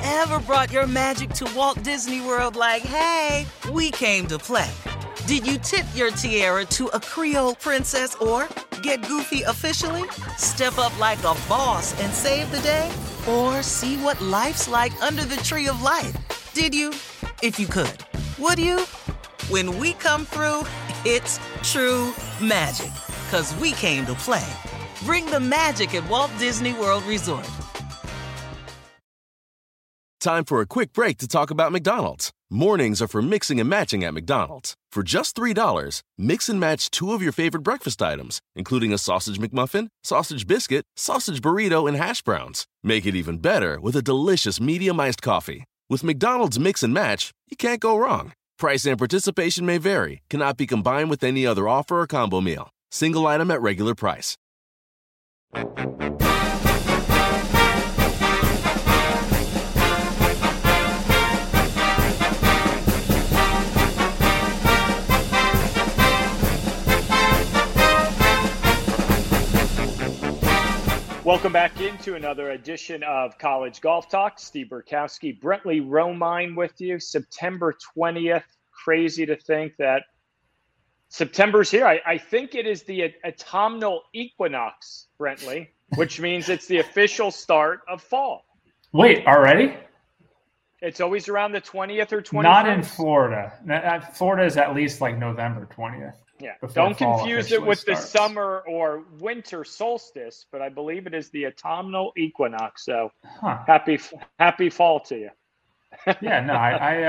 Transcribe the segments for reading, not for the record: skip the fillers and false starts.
ever brought your magic to Walt Disney World like, hey, we came to play? Did you tip your tiara to a Creole princess or get goofy officially? Step up like a boss and save the day? Or see what life's like under the tree of life? Did you? If you could. Would you? When we come through, it's true magic. 'Cause we came to play. Bring the magic at Walt Disney World Resort. Time for a quick break to talk about McDonald's. Mornings are for mixing and matching at McDonald's. For just $3, mix and match 2 of your favorite breakfast items, including a sausage McMuffin, sausage biscuit, sausage burrito, and hash browns. Make it even better with a delicious medium iced coffee. With McDonald's Mix and Match, you can't go wrong. Price and participation may vary. Cannot be combined with any other offer or combo meal. Single item at regular price. Welcome back into another edition of College Golf Talk. Steve Burkowski, Brentley Romine with you. September 20th. Crazy to think that September's here. I think it is the autumnal equinox, Brentley, which means it's the official start of fall. Wait, already? It's always around the 20th or 21st. Not in Florida. Florida is at least like November 20th. Yeah, don't confuse it with the summer or winter solstice, but I believe it is the autumnal equinox. So happy fall to you. Yeah, no,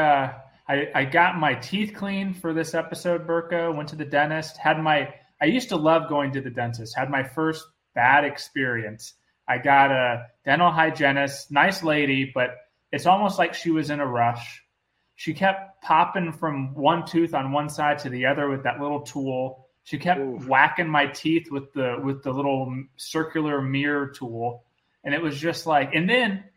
I got my teeth cleaned for this episode, Burko. Went to the dentist. I used to love going to the dentist. Had my first bad experience. I got a dental hygienist, nice lady, but it's almost like she was in a rush. She kept popping from one tooth on one side to the other with that little tool. She kept whacking my teeth with the little circular mirror tool. And it was just like, and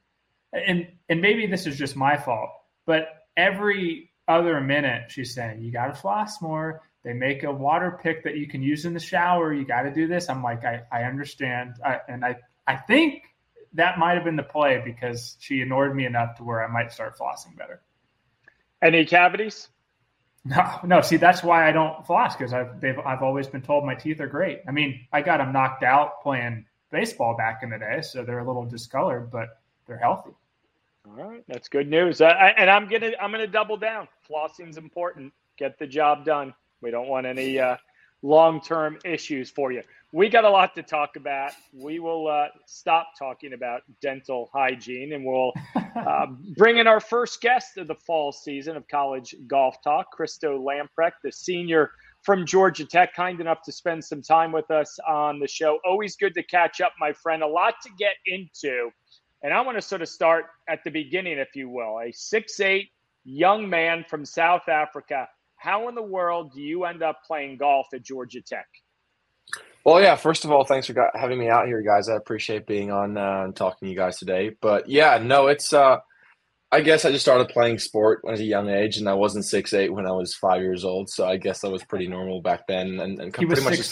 maybe this is just my fault, but every other minute she's saying, you got to floss more. They make a water pick that you can use in the shower. You got to do this. I'm like, I understand. I think that might have been the play because she annoyed me enough to where I might start flossing better. Any cavities? No. See, that's why I don't floss because I've always been told my teeth are great. I mean, I got them knocked out playing baseball back in the day, so they're a little discolored, but they're healthy. All right, that's good news. And I'm gonna double down. Flossing's important. Get the job done. We don't want any long-term issues for you. We got a lot to talk about. We will stop talking about dental hygiene, and we'll bring in our first guest of the fall season of College Golf Talk, Christo Lamprecht, the senior from Georgia Tech, kind enough to spend some time with us on the show. Always good to catch up, my friend. A lot to get into, and I want to sort of start at the beginning, if you will. A 6'8" young man from South Africa. How in the world do you end up playing golf at Georgia Tech? Well, yeah, first of all, thanks for having me out here, guys. I appreciate being on and talking to you guys today. But, yeah, no, it's I guess I just started playing sport at a young age, and I wasn't 6'8" when I was 5 years old. So I guess that was pretty normal back then. And pretty much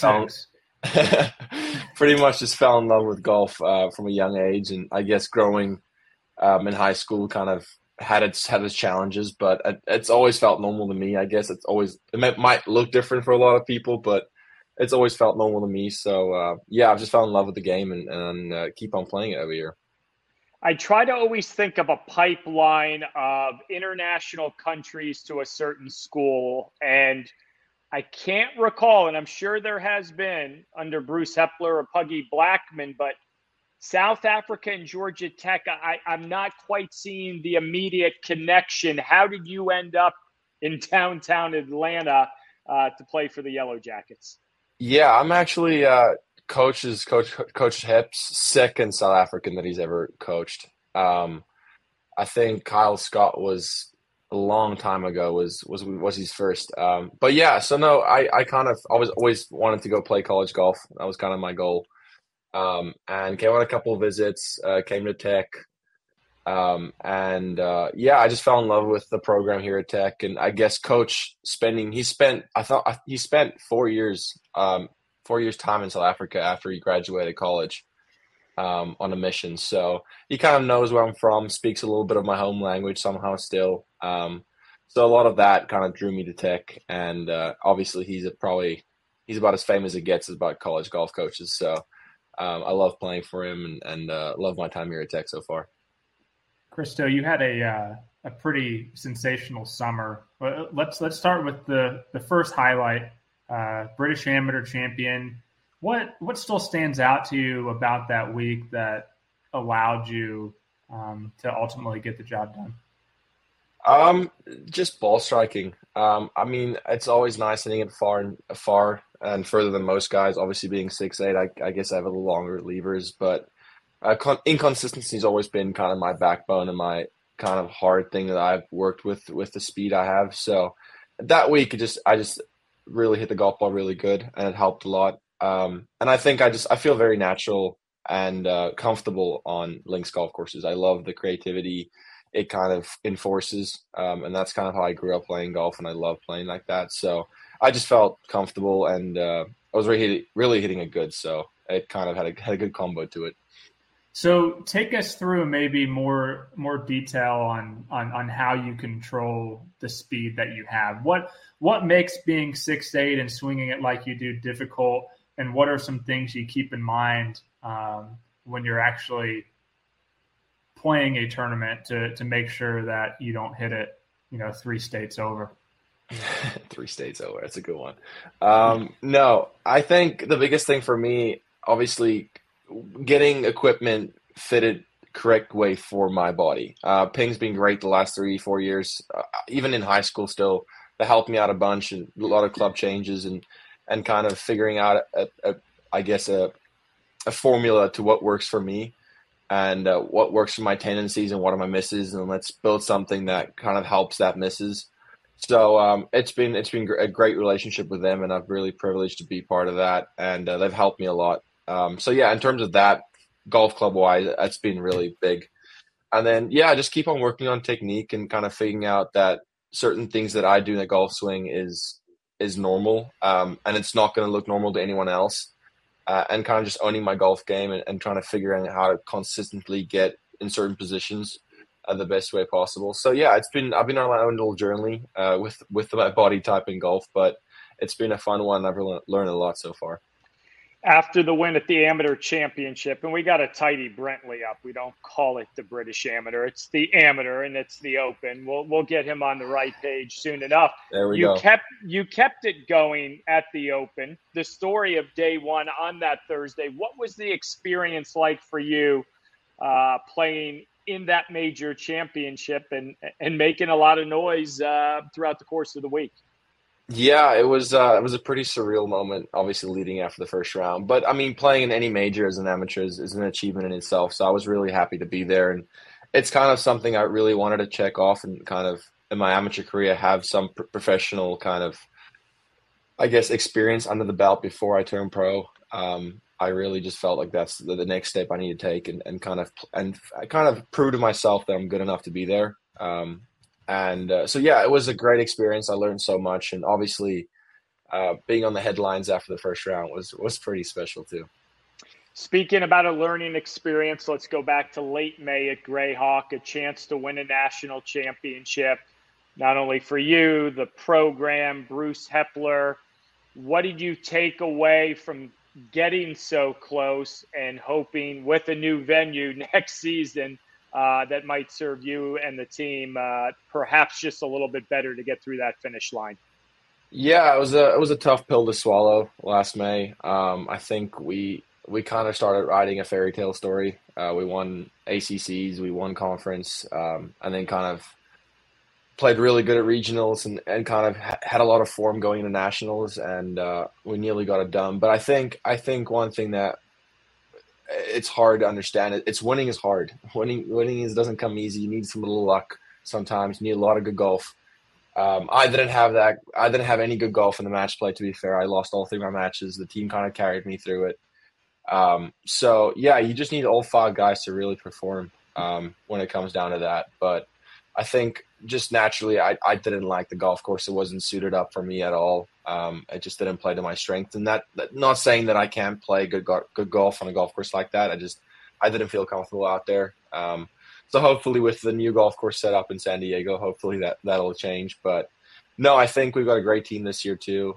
just fell in love with golf from a young age. And I guess growing in high school kind of had its challenges, but it's always felt normal to me. I guess it might look different for a lot of people, but it's always felt normal to me. So, yeah, I've just fell in love with the game and keep on playing it every year. I try to always think of a pipeline of international countries to a certain school, and I can't recall, and I'm sure there has been under Bruce Hepler or Puggy Blackman, but South Africa and Georgia Tech, I'm not quite seeing the immediate connection. How did you end up in downtown Atlanta to play for the Yellow Jackets? Yeah, I'm actually Coach Hip's second South African that he's ever coached. I think Kyle Scott was a long time ago was his first. But yeah, so no, I kind of always wanted to go play college golf. That was kind of my goal. And came on a couple of visits, came to Tech. Yeah, I just fell in love with the program here at Tech, and I guess Coach he spent 4 years time in South Africa after he graduated college. on a mission. So he kind of knows where I'm from, speaks a little bit of my home language somehow still. So a lot of that kind of drew me to Tech, and obviously he's about as famous as it gets about college golf coaches. So I love playing for him and love my time here at Tech so far. Christo, you had a pretty sensational summer. Let's start with the first highlight, British Amateur champion. What still stands out to you about that week that allowed you to ultimately get the job done? Just ball striking. I mean, it's always nice hitting it far and further than most guys. Obviously, being 6'8", I guess I have a little longer levers, but inconsistency has always been kind of my backbone and my kind of hard thing that I've worked with the speed I have. So that week, I just really hit the golf ball really good, and it helped a lot. And I think I feel very natural and comfortable on links golf courses. I love the creativity it kind of enforces, and that's kind of how I grew up playing golf, and I love playing like that. So I just felt comfortable, and I was really hitting it good. So it kind of had a good combo to it. So take us through maybe more detail on how you control the speed that you have. What makes being 6'8" and swinging it like you do difficult, and what are some things you keep in mind when you're actually playing a tournament to make sure that you don't hit it, 3 states over? 3 states over. That's a good one. No, I think the biggest thing for me, obviously, getting equipment fitted correct way for my body. Ping's been great the last 3-4 years. Even in high school still, they helped me out a bunch, and a lot of club changes and kind of figuring out a formula to what works for me and what works for my tendencies and what are my misses, and let's build something that kind of helps that misses. So it's been a great relationship with them, and I'm really privileged to be part of that, and they've helped me a lot. So yeah, in terms of that, golf club wise, that's been really big. And then I just keep on working on technique and kind of figuring out that certain things that I do in the golf swing is normal, and it's not going to look normal to anyone else. And kind of just owning my golf game and trying to figure out how to consistently get in certain positions the best way possible. So yeah, I've been on my own little journey with my body type in golf, but it's been a fun one. I've learned a lot so far. After the win at the Amateur Championship, and we got to tidy Brentley up. We don't call it the British Amateur. It's the Amateur, and it's the Open. We'll get him on the right page soon enough. There we go. You kept it going at the Open. The story of day one on that Thursday, what was the experience like for you playing in that major championship and making a lot of noise throughout the course of the week? Yeah, it was a pretty surreal moment, obviously leading after the first round. But I mean, playing in any major as an amateur is an achievement in itself. So I was really happy to be there, and it's kind of something I really wanted to check off and kind of in my amateur career have some professional kind of, I guess, experience under the belt before I turned pro. I really just felt like that's the next step I need to take and I kind of prove to myself that I'm good enough to be there. So yeah, it was a great experience. I learned so much, and obviously being on the headlines after the first round was pretty special too. Speaking about a learning experience, let's go back to late May at Grayhawk, a chance to win a national championship, not only for you, the program, Bruce Hepler. What did you take away from getting so close and hoping with a new venue next season that might serve you and the team perhaps just a little bit better to get through that finish line? Yeah, it was a tough pill to swallow last May. I think we kind of started writing a fairy tale story. We won ACCs, we won conference, and then kind of played really good at regionals and kind of had a lot of form going into nationals, and we nearly got it done. But I think one thing that it's hard to understand. It's winning is hard. Winning doesn't come easy. You need some little luck sometimes. You need a lot of good golf. I didn't have that. I didn't have any good golf in the match play, to be fair. I lost all 3 of my matches. The team kind of carried me through it. So, yeah, you just need all 5 guys to really perform when it comes down to that. But I think just naturally I didn't like the golf course. It wasn't suited up for me at all. It just didn't play to my strength. And that not saying that I can't play good golf on a golf course like that. I didn't feel comfortable out there. So hopefully with the new golf course set up in San Diego, hopefully that'll change. But no, I think we've got a great team this year too.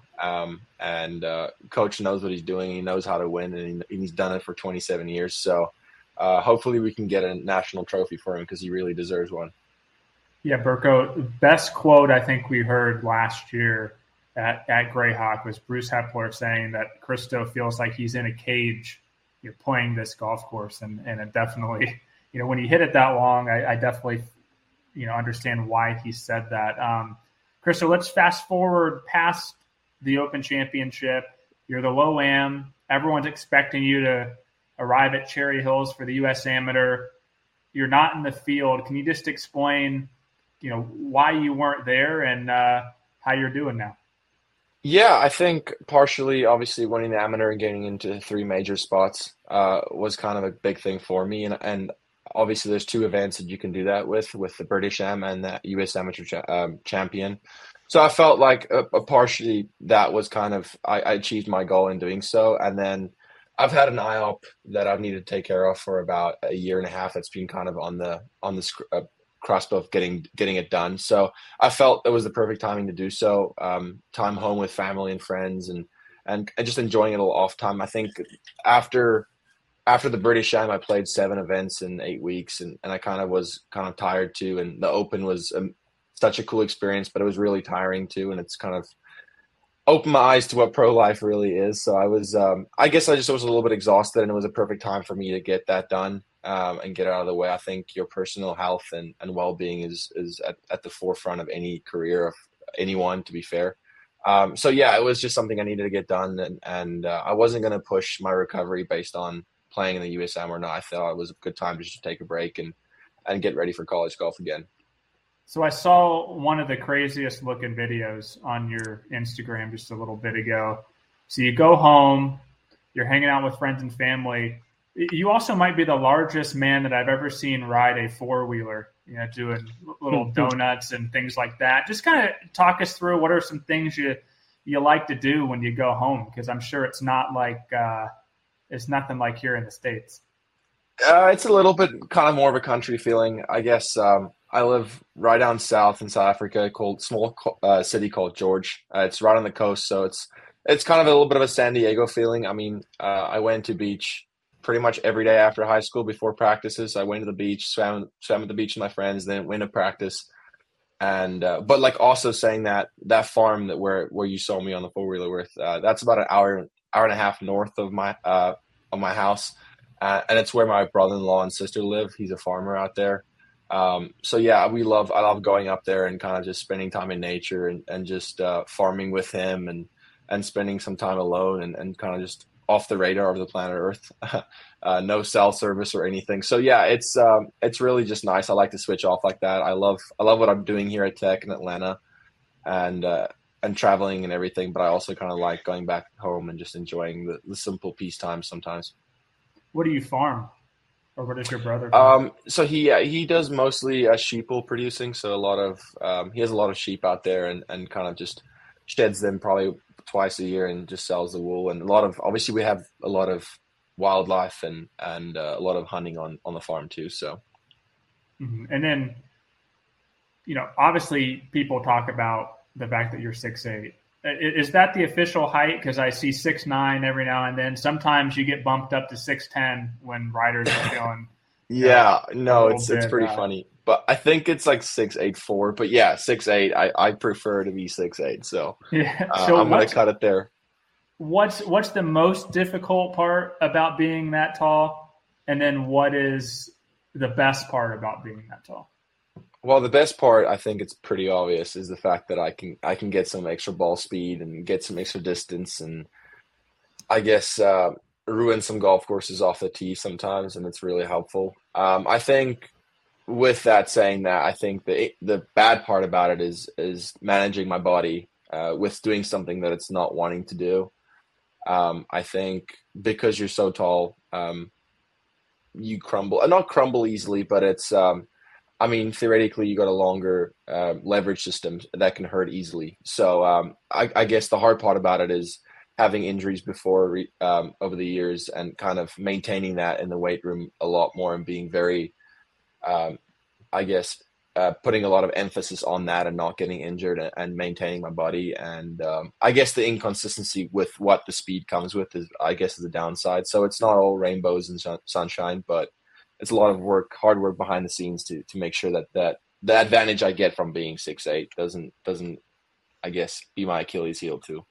And coach knows what he's doing. He knows how to win, and he's done it for 27 years. So hopefully we can get a national trophy for him because he really deserves one. Yeah, Burko, best quote I think we heard last year at Grayhawk was Bruce Hepler saying that Christo feels like he's in a cage, playing this golf course. And it definitely, when he hit it that long, I definitely, understand why he said that. Christo, let's fast forward past the Open Championship. You're the Low-Am. Everyone's expecting you to arrive at Cherry Hills for the U.S. Amateur. You're not in the field. Can you just explain, why you weren't there and how you're doing now? Yeah, I think partially, obviously, winning the Amateur and getting into 3 major spots was kind of a big thing for me. And obviously, there's 2 events that you can do that with the British Am and the U.S. Amateur Champion. So I felt like partially that was kind of I achieved my goal in doing so. And then I've had an IOP that I've needed to take care of for about a year and a half. That's been kind of on the cusp of getting it done. So I felt it was the perfect timing to do so. Time home with family and friends and just enjoying it a little off time. I think after the British Am, I played 7 events in 8 weeks, and I was tired too. And the Open was such a cool experience, but it was really tiring too. And it's kind of opened my eyes to what pro life really is. So I was, I guess I just was a little bit exhausted, and it was a perfect time for me to get that done and get it out of the way. I think your personal health and well-being is at the forefront of any career of anyone, to be fair. So yeah, it was just something I needed to get done, and I wasn't going to push my recovery based on playing in the USM or not. I thought it was a good time just to take a break and get ready for college golf again. So I saw one of the craziest looking videos on your Instagram just a little bit ago. So you go home, you're hanging out with friends and family. You also might be the largest man that I've ever seen ride a 4-wheeler, doing little donuts and things like that. Just kind of talk us through what are some things you like to do when you go home, because I'm sure it's not like it's nothing like here in the States. It's a little bit kind of more of a country feeling, I guess. I live right down south in South Africa, small city called George. It's right on the coast, so it's kind of a little bit of a San Diego feeling. I mean, I went to beach pretty much every day after high school before practices. I went to the beach, swam at the beach with my friends, then went to practice. And but like also saying that farm where you saw me on the 4-wheeler with, that's about an hour and a half north of my house, and it's where my brother-in-law and sister live. He's a farmer out there. So yeah, I love going up there and kind of just spending time in nature and just farming with him and spending some time alone and kind of just off the radar of the planet Earth. No cell service or anything. So yeah, it's really just nice. I like to switch off like that. I love what I'm doing here at Tech in Atlanta and traveling and everything, but I also kind of like going back home and just enjoying the simple peace time sometimes. What do you farm? Or what does your brother do? So he does mostly sheeple producing. So he has a lot of sheep out there and kind of just sheds them probably twice a year and just sells the wool. And obviously we have a lot of wildlife and a lot of hunting on the farm too. So, And then, obviously people talk about the fact that you're 6'8". Is that the official height? Because I see 6'9" every now and then. Sometimes you get bumped up to 6'10" when riders are feeling. It's pretty funny. But I think it's like 6'8", but yeah, 6'8". I prefer to be 6'8", so yeah. So I'm gonna cut it there. What's the most difficult part about being that tall, and then what is the best part about being that tall? Well, the best part, I think it's pretty obvious, is the fact that I can get some extra ball speed and get some extra distance, and I guess ruin some golf courses off the tee sometimes, and it's really helpful. I think with that saying that, I think the bad part about it is managing my body with doing something that it's not wanting to do. I think because you're so tall, you not crumble easily, but it's theoretically you got a longer leverage system that can hurt easily. So I guess the hard part about it is having injuries before over the years and kind of maintaining that in the weight room a lot more and being very, I guess, putting a lot of emphasis on that and not getting injured and maintaining my body. And I guess the inconsistency with what the speed comes with is the downside. So it's not all rainbows and sunshine, but it's a lot of work, hard work behind the scenes to make sure that the advantage I get from being 6'8" doesn't I guess be my Achilles heel too.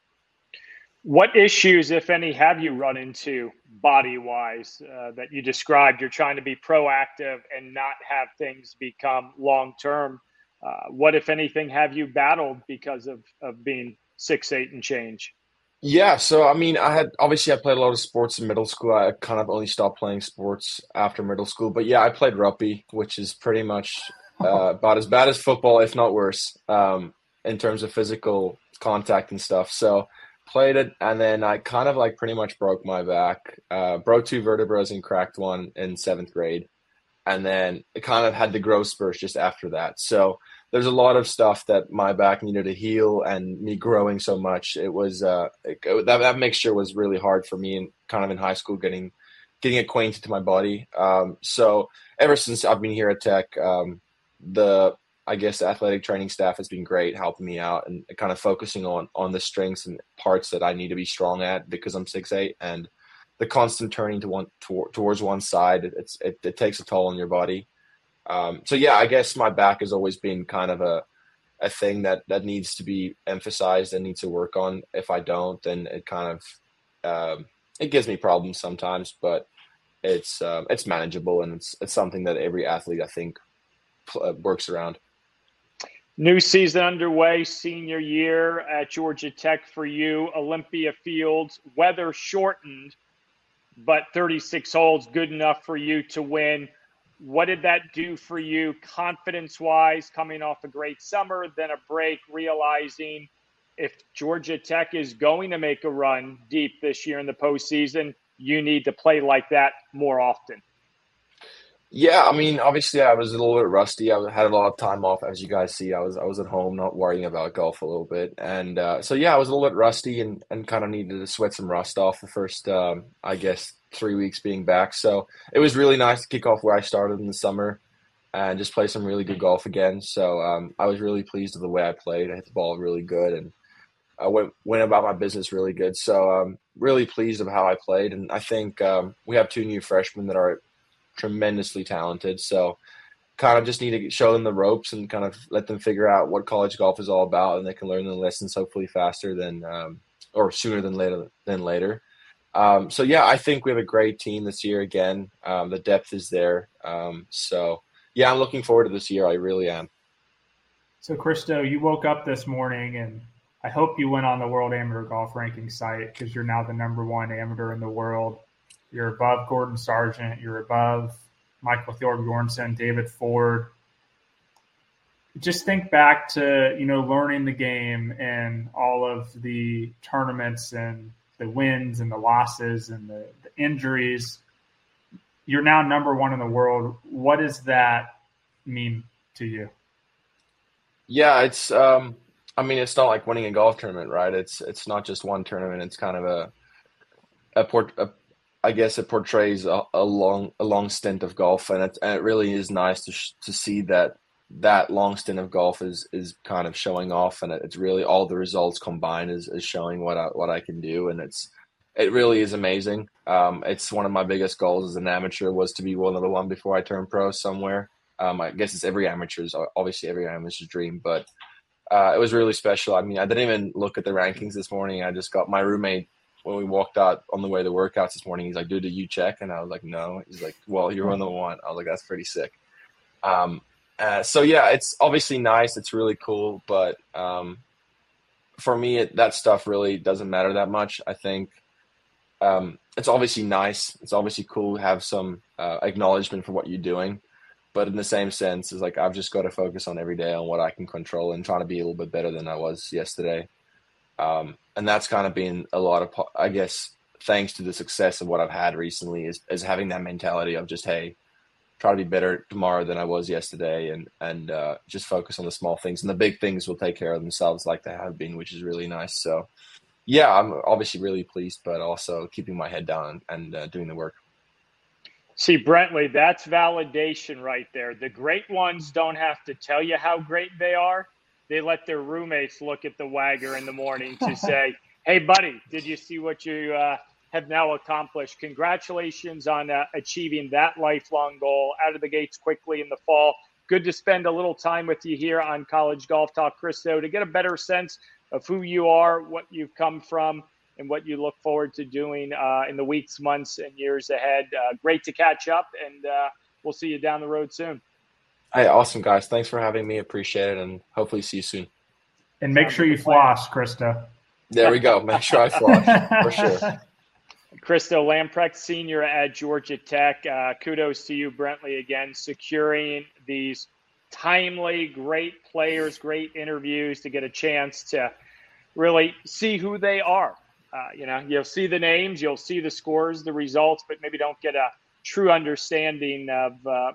What issues, if any, have you run into body-wise that you described? You're trying to be proactive and not have things become long-term. What, if anything, have you battled because of being 6'8" and change? Yeah, so I mean, I played a lot of sports in middle school. I kind of only stopped playing sports after middle school. But yeah, I played rugby, which is pretty much about as bad as football, if not worse, in terms of physical contact and stuff. So played it, and then I kind of like pretty much broke my back, broke 2 vertebrae and cracked one in 7th grade. And then it kind of had the growth spurts just after that. So there's a lot of stuff that my back needed to heal, and me growing so much, it was that mixture was really hard for me, and kind of in high school getting acquainted to my body. So ever since I've been here at Tech, the athletic training staff has been great, helping me out and kind of focusing on the strengths and parts that I need to be strong at because I'm 6'8", and the constant turning towards one side, it takes a toll on your body. So yeah, I guess my back has always been kind of a thing that needs to be emphasized and needs to work on. If I don't, then it kind of it gives me problems sometimes, but it's manageable, and it's something that every athlete I think works around. New season underway, senior year at Georgia Tech for you. Olympia Fields, weather shortened, but 36 holes, good enough for you to win. What did that do for you confidence-wise, coming off a great summer, then a break, realizing if Georgia Tech is going to make a run deep this year in the postseason, you need to play like that more often? Yeah, I mean, obviously I was a little bit rusty. I had a lot of time off, as you guys see. I was at home, not worrying about golf a little bit. And so, yeah, I was a little bit rusty and kind of needed to sweat some rust off the first, 3 weeks being back. So it was really nice to kick off where I started in the summer and just play some really good golf again. So I was really pleased with the way I played. I hit the ball really good, and I went about my business really good. So really pleased with how I played. And I think we have 2 new freshmen that are tremendously talented, so kind of just need to show them the ropes and kind of let them figure out what college golf is all about, and they can learn the lessons hopefully faster than or sooner than later. So yeah, I think we have a great team this year again. The depth is there, so yeah, I'm looking forward to this year. I really am. So Christo, you woke up this morning, and I hope you went on the World Amateur Golf Ranking site, because you're now the #1 amateur in the world. You're above Gordon Sargent. You're above Michael Thorbjornsen, David Ford. Just think back to, learning the game and all of the tournaments and the wins and the losses and the injuries. You're now #1 in the world. What does that mean to you? Yeah, it's it's not like winning a golf tournament, right? It's not just one tournament. It's kind of I guess it portrays a long stint of golf, and it really is nice to see that long stint of golf is kind of showing off, and it's really all the results combined is showing what I can do, and it really is amazing. It's one of my biggest goals as an amateur was to be #1 before I turn pro somewhere. I guess it's every amateur's dream, but it was really special. I mean, I didn't even look at the rankings this morning. I just got my roommate. When we walked out on the way to workouts this morning, he's like, "Dude, did you check?" And I was like, "No." He's like, "Well, you're #1." I was like, "That's pretty sick." So yeah, it's obviously nice. It's really cool, but for me, that stuff really doesn't matter that much. I think it's obviously nice. It's obviously cool to have some acknowledgement for what you're doing, but in the same sense, it's like I've just got to focus on every day on what I can control and trying to be a little bit better than I was yesterday. And that's kind of been a lot of, I guess, thanks to the success of what I've had recently is having that mentality of just, hey, try to be better tomorrow than I was yesterday, and just focus on the small things, and the big things will take care of themselves like they have been, which is really nice. So Yeah, I'm obviously really pleased, but also keeping my head down and doing the work. See, Brentley, that's validation right there. The great ones don't have to tell you how great they are. They let their roommates look at the Wagger in the morning to say, hey, buddy, did you see what you have now accomplished? Congratulations on achieving that lifelong goal out of the gates quickly in the fall. Good to spend a little time with you here on College Golf Talk, Christo, to get a better sense of who you are, what you've come from, and what you look forward to doing in the weeks, months, and years ahead. Great to catch up, and we'll see you down the road soon. Hey, awesome, guys. Thanks for having me. Appreciate it, and hopefully see you soon. And make sure you floss, Christo. There we go. Make sure I floss, for sure. Christo Lamprecht, senior at Georgia Tech. Kudos to you, Brentley, again, securing these timely, great players, great interviews to get a chance to really see who they are. You'll see the names, you'll see the scores, the results, but maybe don't get a true understanding of,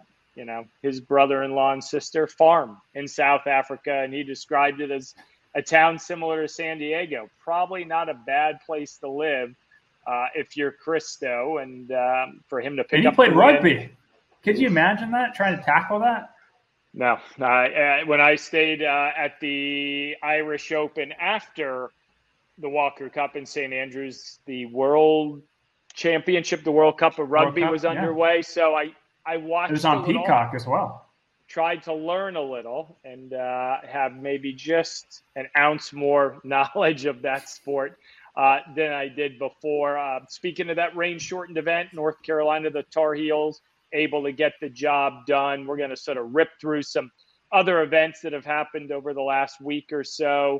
his brother-in-law and sister farm in South Africa. And he described it as a town similar to San Diego. Probably not a bad place to live if you're Christo, and for him to pick up. And he played rugby. Could you imagine that, trying to tackle that? No. When I stayed at the Irish Open after the Walker Cup in St. Andrews, the World Championship, the World Cup of Rugby was underway. Yeah. So I watched. It was on Peacock as well. Tried to learn a little and have maybe just an ounce more knowledge of that sport than I did before. Speaking of that rain-shortened event, North Carolina, the Tar Heels able to get the job done. We're going to sort of rip through some other events that have happened over the last week or so.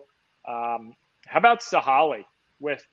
How about Sahalee with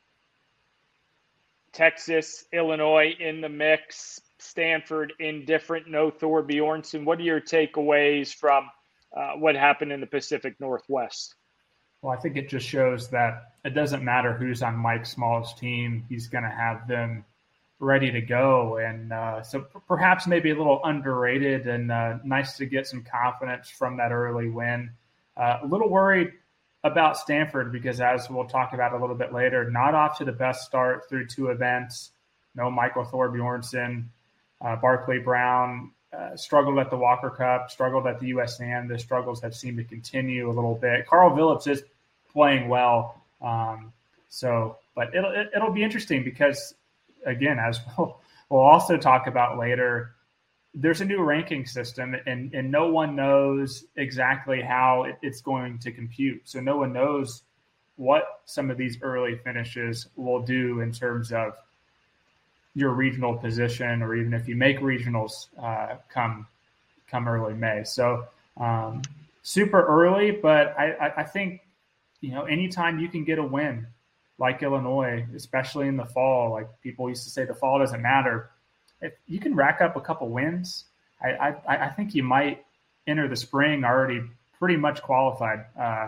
Texas, Illinois in the mix, Stanford indifferent, no Thor Bjornsson? What are your takeaways from what happened in the Pacific Northwest? Well, I think it just shows that it doesn't matter who's on Mike Small's team. He's going to have them ready to go. And so perhaps maybe a little underrated, and nice to get some confidence from that early win. A little worried about Stanford because, as we'll talk about a little bit later, not off to the best start through two events. No Michael Thor Bjornsson. Barclay Brown struggled at the Walker Cup, struggled at the USAM. The struggles have seemed to continue a little bit. Carl Phillips is playing well. But it'll be interesting because, again, as we'll also talk about later, there's a new ranking system, and no one knows exactly how it's going to compute. So no one knows what some of these early finishes will do in terms of your regional position, or even if you make regionals come early May. So super early, but I think, anytime you can get a win like Illinois, especially in the fall, like people used to say, the fall doesn't matter. If you can rack up a couple wins, I think you might enter the spring already pretty much qualified,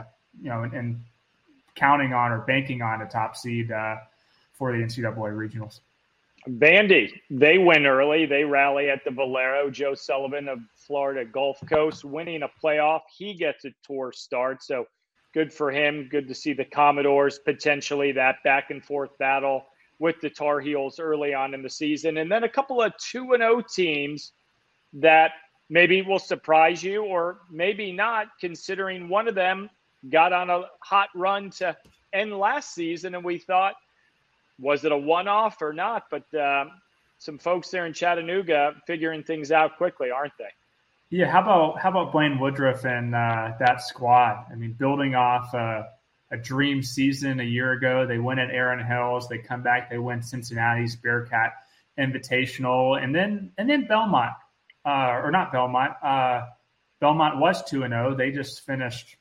and counting on or banking on a top seed for the NCAA regionals. Vandy, they win early. They rally at the Valero. Joe Sullivan of Florida Gulf Coast winning a playoff. He gets a tour start, so good for him. Good to see the Commodores potentially that back and forth battle with the Tar Heels early on in the season. And then a couple of 2-0 teams that maybe will surprise you or maybe not, considering one of them got on a hot run to end last season, and we thought, was it a one-off or not? But some folks there in Chattanooga figuring things out quickly, aren't they? Yeah, how about Blaine Woodruff and that squad? I mean, building off a dream season a year ago. They win at Aaron Hills. They come back. They win Cincinnati's Bearcat Invitational, and then Belmont, or not Belmont. Belmont was 2-0. They just finished,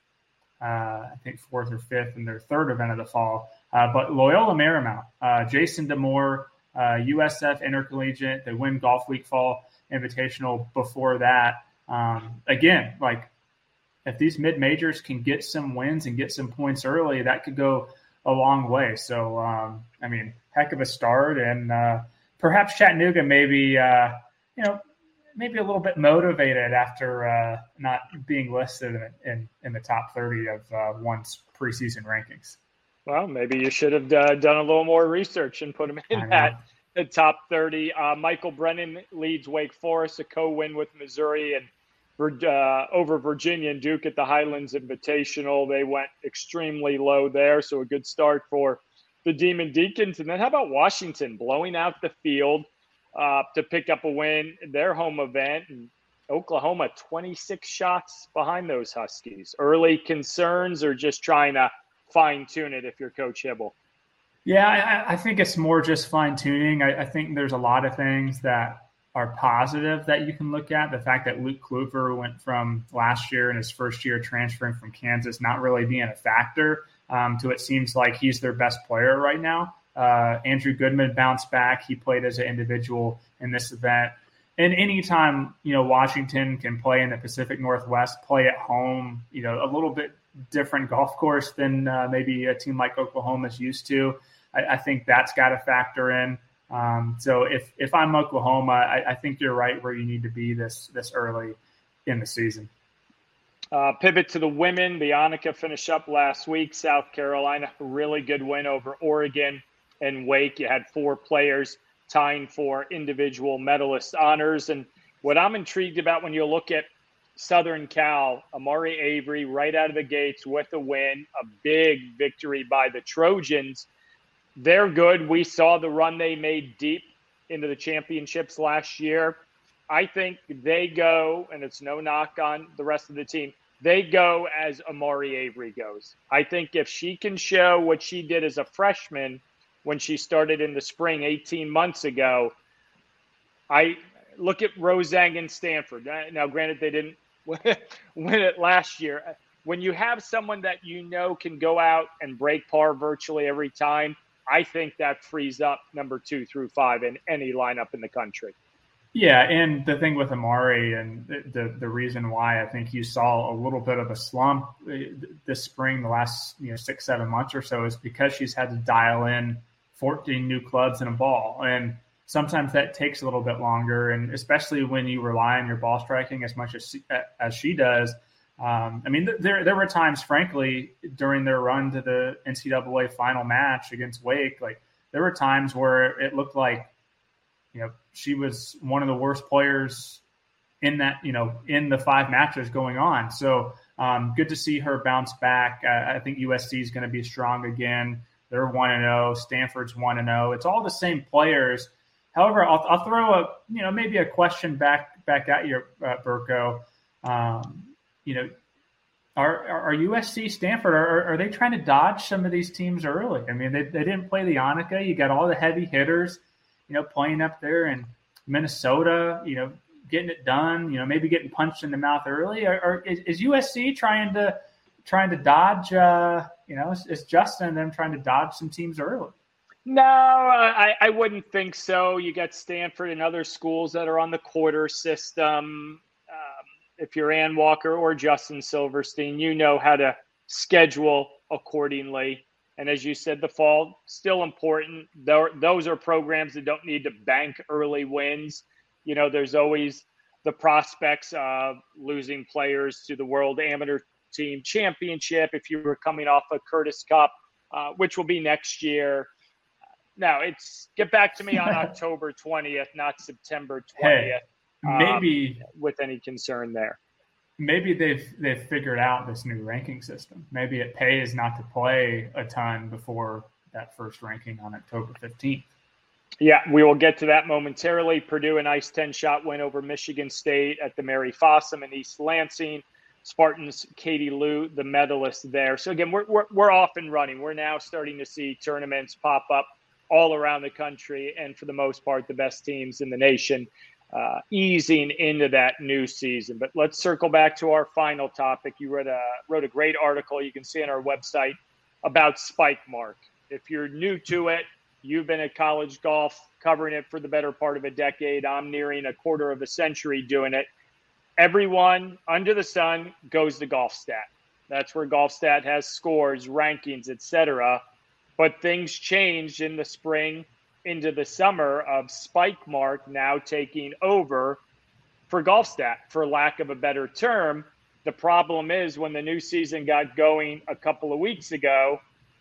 I think, 4th or 5th in their third event of the fall. But Loyola Marymount, Jason Demore, USF Intercollegiate. They win Golf Week Fall Invitational before that. Again, like, if these mid-majors can get some wins and get some points early, that could go a long way. So, heck of a start. And perhaps Chattanooga maybe a little bit motivated after not being listed in the top 30 of one's preseason rankings. Well, maybe you should have done a little more research and put him in the top 30. Michael Brennan leads Wake Forest, a co-win with Missouri, and over Virginia and Duke at the Highlands Invitational. They went extremely low there, so a good start for the Demon Deacons. And then how about Washington blowing out the field to pick up a win, their home event, and Oklahoma 26 shots behind those Huskies. Early concerns or just trying to fine-tune it if you're Coach Hibble? Yeah, I think it's more just fine-tuning. I think there's a lot of things that are positive that you can look at. The fact that Luke Kluver went from last year in his first year transferring from Kansas, not really being a factor, to it seems like he's their best player right now. Andrew Goodman bounced back. He played as an individual in this event. And anytime, Washington can play in the Pacific Northwest, play at home, a little bit different golf course than maybe a team like Oklahoma is used to, I think that's got to factor in. So if I'm Oklahoma, I think you're right where you need to be this early in the season. Pivot to the women. The Annika finished up last week. South Carolina, a really good win over Oregon and Wake. You had 4 players tying for individual medalist honors. And what I'm intrigued about when you look at Southern Cal, Amari Avery right out of the gates with a win, a big victory by the Trojans. They're good. We saw the run they made deep into the championships last year. I think they go, and it's no knock on the rest of the team, they go as Amari Avery goes. I think if she can show what she did as a freshman when she started in the spring 18 months ago, I look at Rozang and Stanford. Now, granted, they didn't win it last year. When you have someone that can go out and break par virtually every time, I think that frees up number 2 through 5 in any lineup in the country. Yeah, and the thing with Amari and the reason why I think you saw a little bit of a slump this spring, the last 6-7 months or so, is because she's had to dial in 14 new clubs and a ball. And sometimes that takes a little bit longer, and especially when you rely on your ball striking as much as she does. There were times, frankly, during their run to the NCAA final match against Wake, there were times where it looked like, she was one of the worst players in that, in the 5 matches going on. So good to see her bounce back. I think USC is going to be strong again. They're 1-0. Stanford's 1-0. It's all the same players. However, I'll throw maybe a question back at you, Burko. Are USC, Stanford, are they trying to dodge some of these teams early? I mean, they didn't play the Annika. You got all the heavy hitters, playing up there in Minnesota, getting it done, maybe getting punched in the mouth early. Is USC trying to dodge, is Justin and them trying to dodge some teams early? No, I wouldn't think so. You got Stanford and other schools that are on the quarter system. If you're Ann Walker or Justin Silverstein, you know how to schedule accordingly. And as you said, the fall, still important. Those are programs that don't need to bank early wins. There's always the prospects of losing players to the World Amateur Team Championship if you were coming off a Curtis Cup, which will be next year. Now, get back to me on October 20th, not September 20th. Maybe with any concern there. Maybe they've figured out this new ranking system. Maybe it pays not to play a ton before that first ranking on October 15th. Yeah, we will get to that momentarily. Purdue, a nice 10-shot win over Michigan State at the Mary Fossum in East Lansing. Spartans, Katie Lou, the medalist there. So again, we're off and running. We're now starting to see tournaments pop up all around the country, and for the most part, the best teams in the nation easing into that new season. But let's circle back to our final topic. You wrote a great article you can see on our website about Spike Mark. If you're new to it, you've been at college golf covering it for the better part of a decade. I'm nearing a quarter of a century doing it. Everyone under the sun goes to GolfStat. That's where GolfStat has scores, rankings, etc. But things changed in the spring into the summer of Spike Mark now taking over for GolfStat, for lack of a better term. The problem is when the new season got going a couple of weeks ago,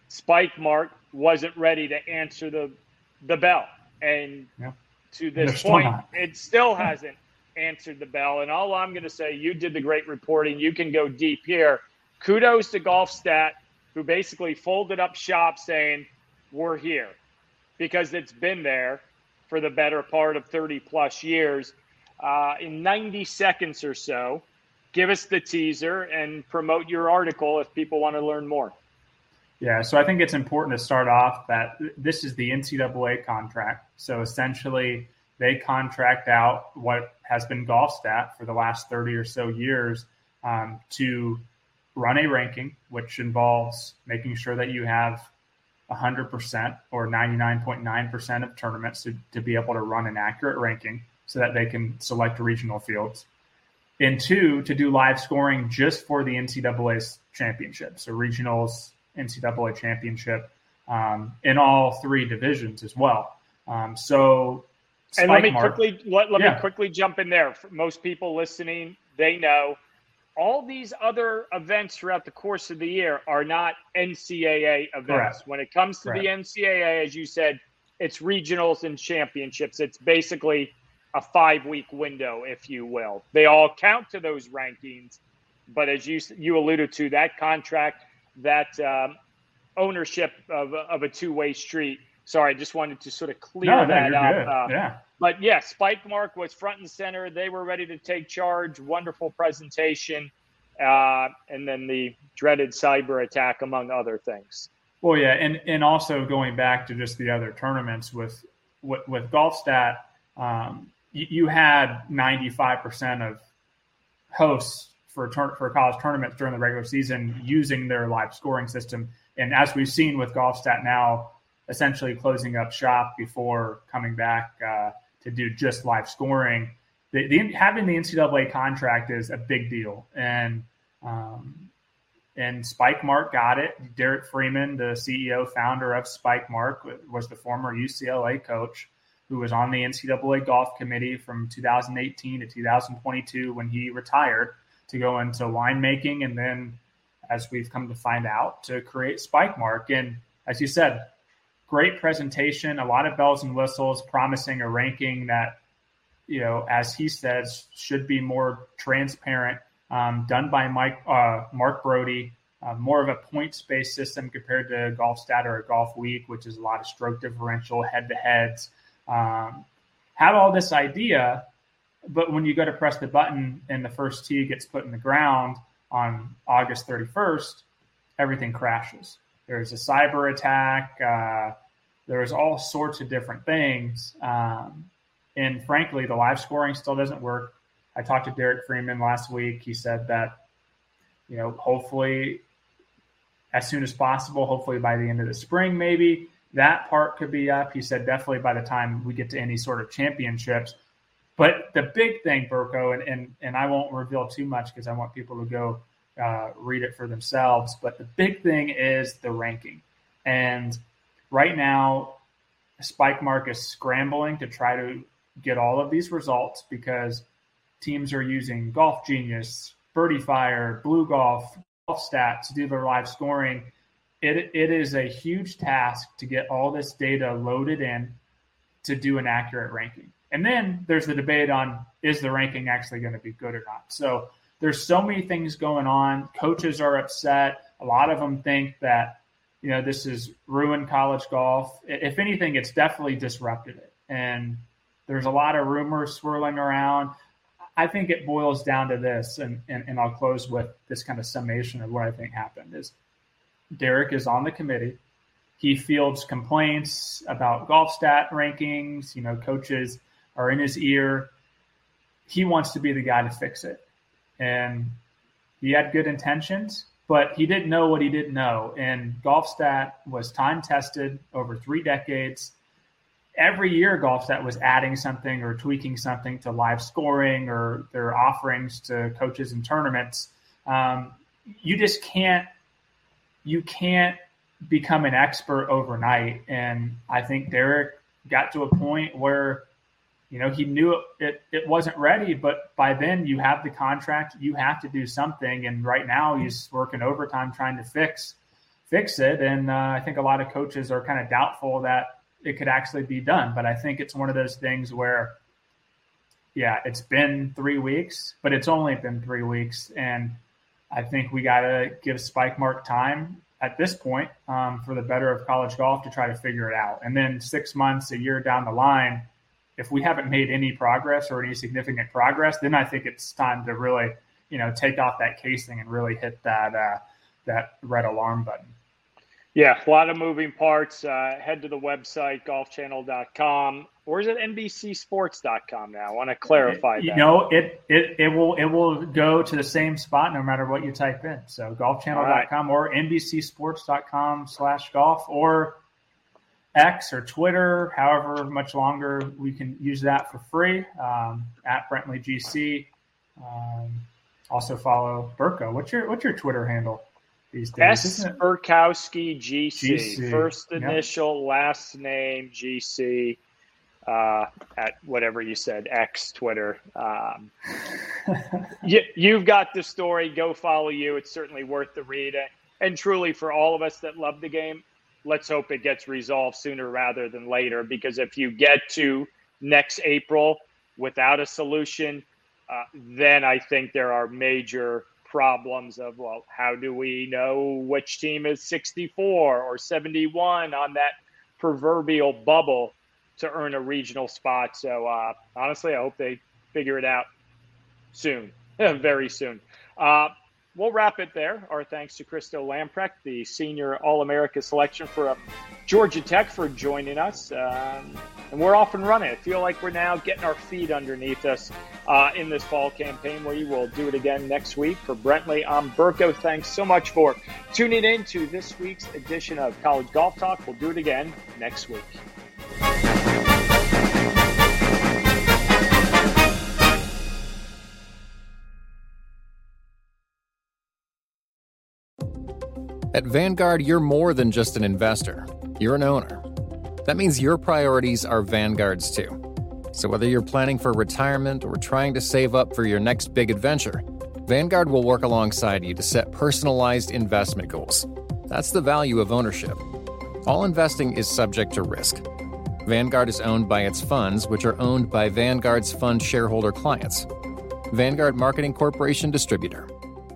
Spike Mark wasn't ready to answer the bell. And to this point, it still hasn't answered the bell. And all I'm going to say, you did the great reporting. You can go deep here. Kudos to GolfStat, who basically folded up shop saying, we're here, because it's been there for the better part of 30 plus years. In 90 seconds or so, give us the teaser and promote your article if people want to learn more. Yeah, so I think it's important to start off that this is the NCAA contract. So essentially, they contract out what has been GolfStat for the last 30 or so years to run a ranking, which involves making sure that you have 100% or 99.9% of tournaments to be able to run an accurate ranking so that they can select regional fields. And two, to do live scoring just for the NCAA's championship. So regionals, NCAA championship in all three divisions as well. So and let me quickly jump in there. For most people listening, they know all these other events throughout the course of the year are not NCAA events. Correct. When it comes to the NCAA, as you said, it's regionals and championships. It's basically a 5-week window, if you will. They all count to those rankings, but as you alluded to, that contract, that ownership of a two-way street. Sorry, I just wanted to sort of clear that up. But yeah, Spike Mark was front and center. They were ready to take charge. Wonderful presentation. And then the dreaded cyber attack, among other things. Well, yeah, and also going back to just the other tournaments with GolfStat, you had 95% of hosts for college tournaments during the regular season using their live scoring system. And as we've seen with GolfStat now, essentially closing up shop before coming back to do just live scoring, having the NCAA contract is a big deal. And Spike Mark got it. Derek Freeman, the CEO, founder of Spike Mark, was the former UCLA coach who was on the NCAA golf committee from 2018 to 2022 when he retired to go into winemaking, and then, as we've come to find out, to create Spike Mark. And as you said, great presentation, a lot of bells and whistles, promising a ranking that, as he says, should be more transparent, done by Mark Brody, more of a points-based system compared to GolfStat or Golf Week, which is a lot of stroke differential, head-to-heads. Had all this idea, but when you go to press the button and the first tee gets put in the ground on August 31st, everything crashes. There's a cyber attack. There's all sorts of different things. And frankly, the live scoring still doesn't work. I talked to Derek Freeman last week. He said that, hopefully as soon as possible, hopefully by the end of the spring, maybe that part could be up. He said definitely by the time we get to any sort of championships. But the big thing, Burko, and I won't reveal too much because I want people to go read it for themselves. But the big thing is the ranking. And right now, Spike Mark is scrambling to try to get all of these results because teams are using Golf Genius, Birdie Fire, Blue Golf, GolfStat to do their live scoring. It is a huge task to get all this data loaded in to do an accurate ranking. And then there's the debate on, is the ranking actually going to be good or not? So there's so many things going on. Coaches are upset. A lot of them think that, this has ruined college golf. If anything, it's definitely disrupted it. And there's a lot of rumors swirling around. I think it boils down to this, and I'll close with this kind of summation of what I think happened is Derek is on the committee. He fields complaints about GolfStat rankings. Coaches are in his ear. He wants to be the guy to fix it. And he had good intentions, but he didn't know what he didn't know. And GolfStat was time-tested over 3 decades. Every year, GolfStat was adding something or tweaking something to live scoring or their offerings to coaches and tournaments. You can't become an expert overnight. And I think Derek got to a point where, he knew it wasn't ready, but by then you have the contract, you have to do something. And right now he's working overtime trying to fix fix it. And I think a lot of coaches are kind of doubtful that it could actually be done. But I think it's one of those things where, yeah, it's been 3 weeks, but it's only been 3 weeks. And I think we got to give Spike Mark time at this point for the better of college golf to try to figure it out. And then 6 months, a year down the line, if we haven't made any progress or any significant progress, then I think it's time to really, take off that casing and really hit that red alarm button. Yeah, a lot of moving parts. Head to the website, golfchannel.com, or is it NBCsports.com now? I want to clarify that. It will go to the same spot no matter what you type in. So golfchannel.com or NBCsports.com/golf or X or Twitter, however much longer we can use that for free, at Brentley GC. Also follow Burko. What's your Twitter handle these days? S. Burkowski GC. First initial, last name GC, at whatever you said, X, Twitter. You've got the story. Go follow you. It's certainly worth the read. And truly, for all of us that love the game, let's hope it gets resolved sooner rather than later, because if you get to next April without a solution, then I think there are major problems of, well, how do we know which team is 64 or 71 on that proverbial bubble to earn a regional spot? So honestly, I hope they figure it out soon, very soon. We'll wrap it there. Our thanks to Christo Lamprecht, the senior All-America selection for Georgia Tech, for joining us. And we're off and running. I feel like we're now getting our feet underneath us in this fall campaign. We will do it again next week. For Brentley, I'm Burko. Thanks so much for tuning in to this week's edition of College Golf Talk. We'll do it again next week. At Vanguard, you're more than just an investor. You're an owner. That means your priorities are Vanguard's too. So whether you're planning for retirement or trying to save up for your next big adventure, Vanguard will work alongside you to set personalized investment goals. That's the value of ownership. All investing is subject to risk. Vanguard is owned by its funds, which are owned by Vanguard's fund shareholder clients. Vanguard Marketing Corporation Distributor.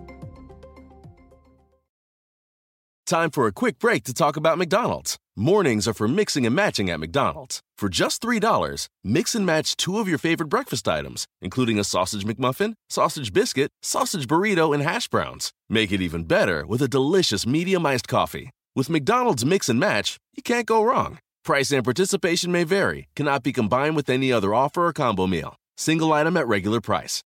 Time for a quick break to talk about McDonald's. Mornings are for mixing and matching at McDonald's. For just $3, mix and match 2 of your favorite breakfast items, including a sausage McMuffin, sausage biscuit, sausage burrito, and hash browns. Make it even better with a delicious medium iced coffee. With McDonald's Mix and Match, you can't go wrong. Price and participation may vary, cannot be combined with any other offer or combo meal. Single item at regular price.